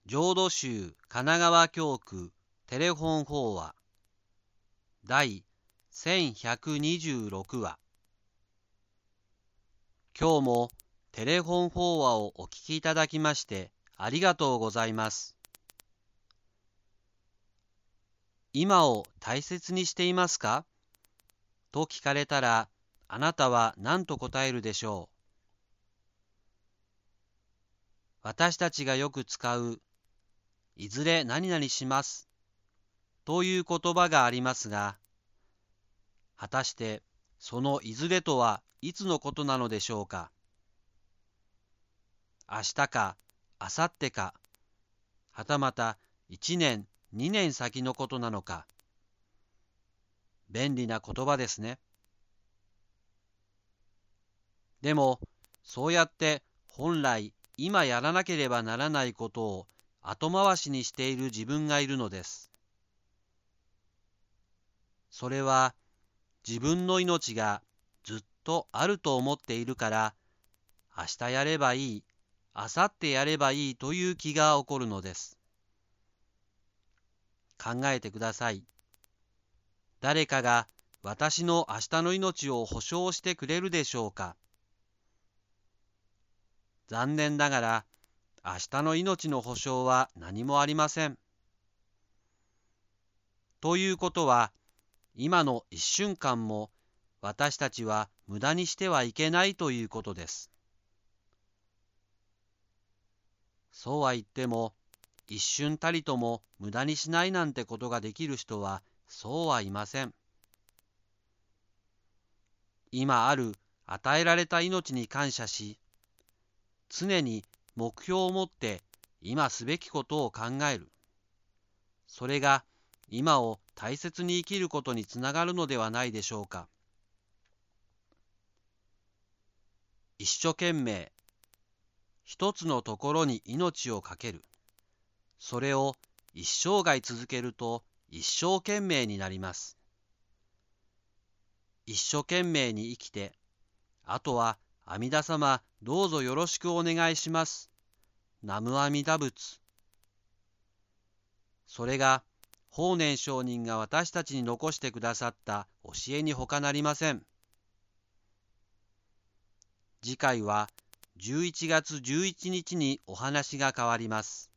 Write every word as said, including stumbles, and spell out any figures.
浄土宗神奈川教区テレフォン法話第せんひゃくにじゅうろくわ。今日もテレフォン法話をお聞きいただきましてありがとうございます。今を大切にしていますかと聞かれたら、あなたは何と答えるでしょう。私たちがよく使ういずれ何々しますという言葉がありますが、果たしてそのいずれとはいつのことなのでしょうか。明日か明後日か、はたまたいちねんにねん先のことなのか。便利な言葉ですね。でもそうやって本来今やらなければならないことを後回しにしている自分がいるのです。それは自分の命がずっとあると思っているから、明日やればいい、明後日やればいいという気が起こるのです。考えてください。誰かが私の明日の命を保証してくれるでしょうか。残念ながら明日の命の保証は何もありません。ということは、今の一瞬間も私たちは無駄にしてはいけないということです。そうは言っても、一瞬たりとも無駄にしないなんてことができる人はそうはいません。今ある与えられた命に感謝し、常に目標を持って今すべきことを考える。それが今を大切に生きることにつながるのではないでしょうか。一生懸命、一つのところに命をかける。それを一生涯続けると一生懸命になります。一生懸命に生きて、あとは阿弥陀様どうぞよろしくお願いします。南無阿弥陀仏。それが法然上人が私たちに残してくださった教えに他なりません。次回はじゅういちがつじゅういちにちにお話が変わります。